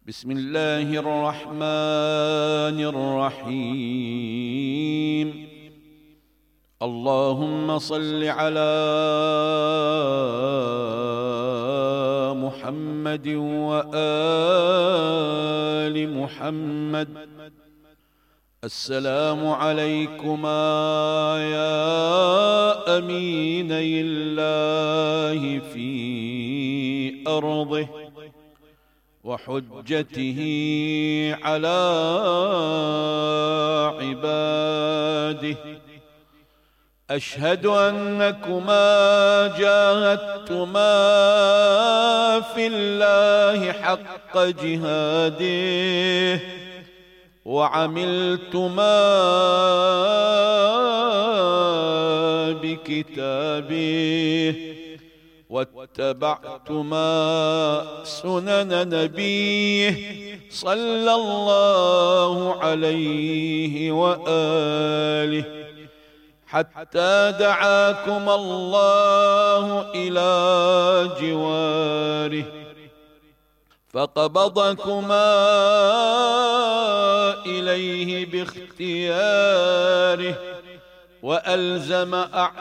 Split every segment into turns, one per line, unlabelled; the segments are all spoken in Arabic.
بسم الله الرحمن الرحيم. اللهم صل على محمد وآل محمد. السلام عليكما يا أميني الله في أرضه وحجته على عباده. أشهد أنكما جاهدتما في الله حق جهاده وعملتما بكتابه واتبعتما سنن نبيه صلى الله عليه وآله حتى دعاكما الله إلى جواره فقبضكما إليه باختياره وألزم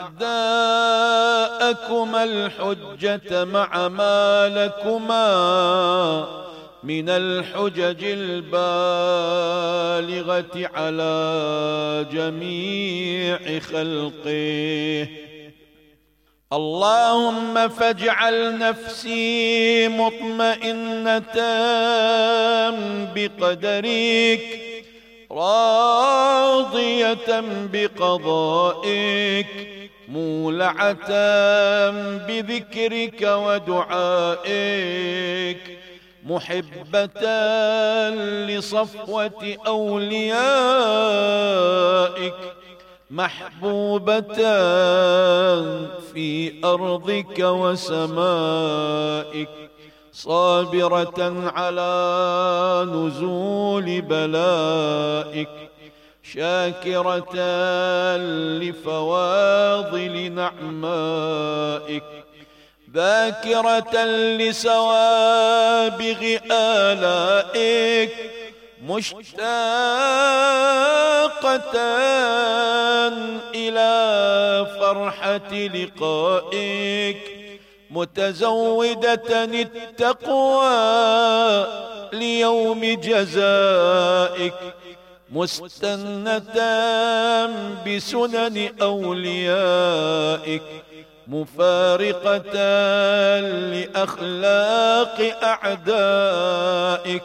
أعداءكما الحجة مع ما لكما من الحجج البالغة على جميع خلقه. اللهم فاجعل نفسي مطمئنة بقدرك راضية بقضائك مولعة بذكرك ودعائك محبة لصفوة أوليائك محبوبة في أرضك وسمائك صابرة على نزول بلائك شاكرة لفواضل نعمائك ذاكرة لسوابغ آلائك مشتاقة إلى فرحة لقائك متزودة التقوى ليوم جزائك مستنة بسنن أوليائك مفارقة لأخلاق أعدائك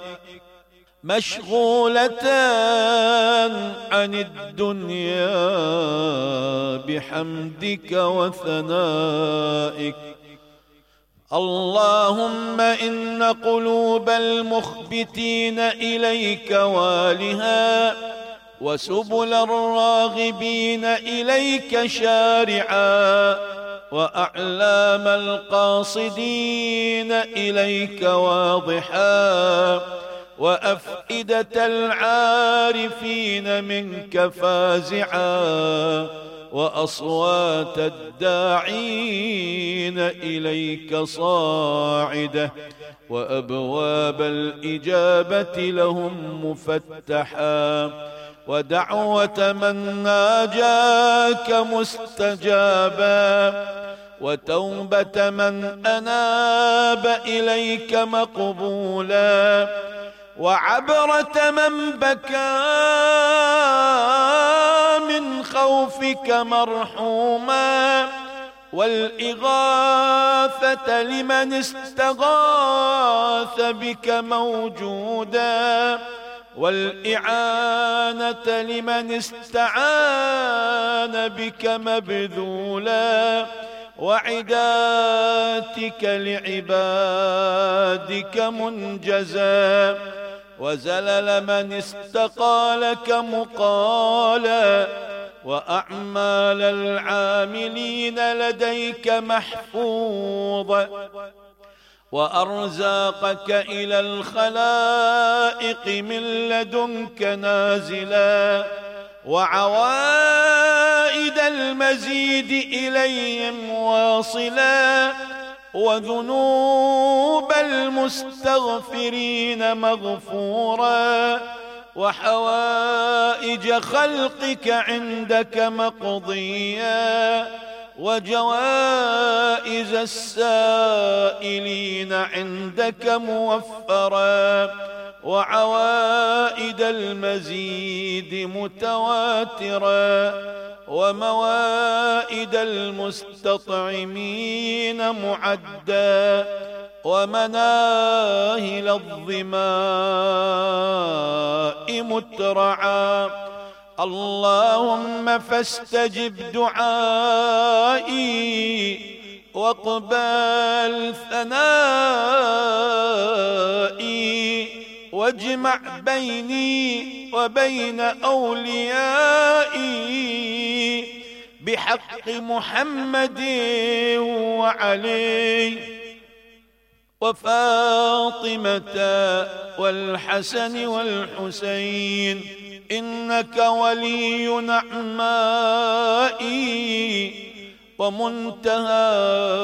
مشغولة عن الدنيا بحمدك وثنائك. اللهم إن قلوب المخبتين إليك والها وسبل الراغبين إليك شارعا وأعلام القاصدين إليك واضحا وأفئدة العارفين منك فازعا وأصوات الداعين إليك صاعدة وأبواب الإجابة لهم مفتحا ودعوة من ناجاك مستجابا وتوبة من أناب إليك مقبولا وعبرة من بكى من خوفك مرحوما والإغاثة لمن استغاث بك موجودا والإعانة لمن استعان بك مبذولا وعداتك لعبادك منجزا وزلل من استقالك مقالا وأعمال العاملين لديك محفوظة وأرزاقك إلى الخلائق من لدنك نازلا وعوائد المزيد إليهم واصلا وذنوب المستغفرين مغفورا، وحوائج خلقك عندك مقضيا، وجوائز السائلين عندك موفرا، وعوائد المزيد متواترا، وموائد المستطعمين معدا، ومناهل الظماء مترعا. اللهم فاستجب دعائي واقبل ثنائي، واجمع بيني وبين أوليائي بحق محمد وعلي وفاطمة والحسن والحسين، إنك ولي نعمائي ومنتهى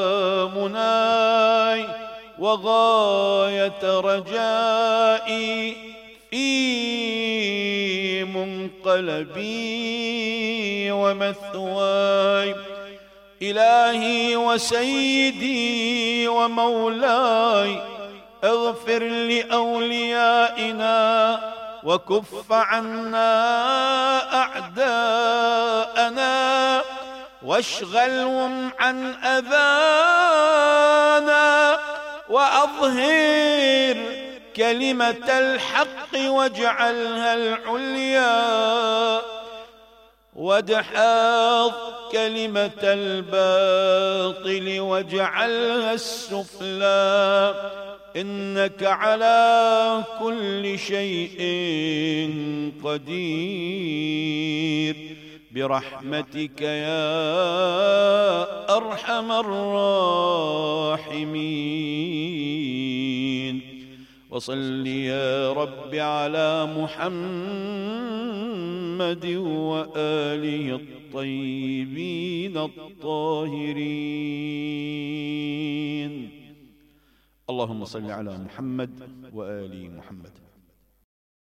مناي وغاية رجائي في منقلبي ومثواي. إلهي وسيدي ومولاي، اغفر لأوليائنا وكف عنا أعداءنا، واشغلهم عن أذانا، وأظهر كلمة الحق واجعلها العليا، وادحض كلمة الباطل واجعلها السفلى، إنك على كل شيء قدير، برحمتك يا أرحم الراحمين. وصل يا رب على محمد وآله الطيبين الطاهرين. اللهم صل على محمد وآل محمد.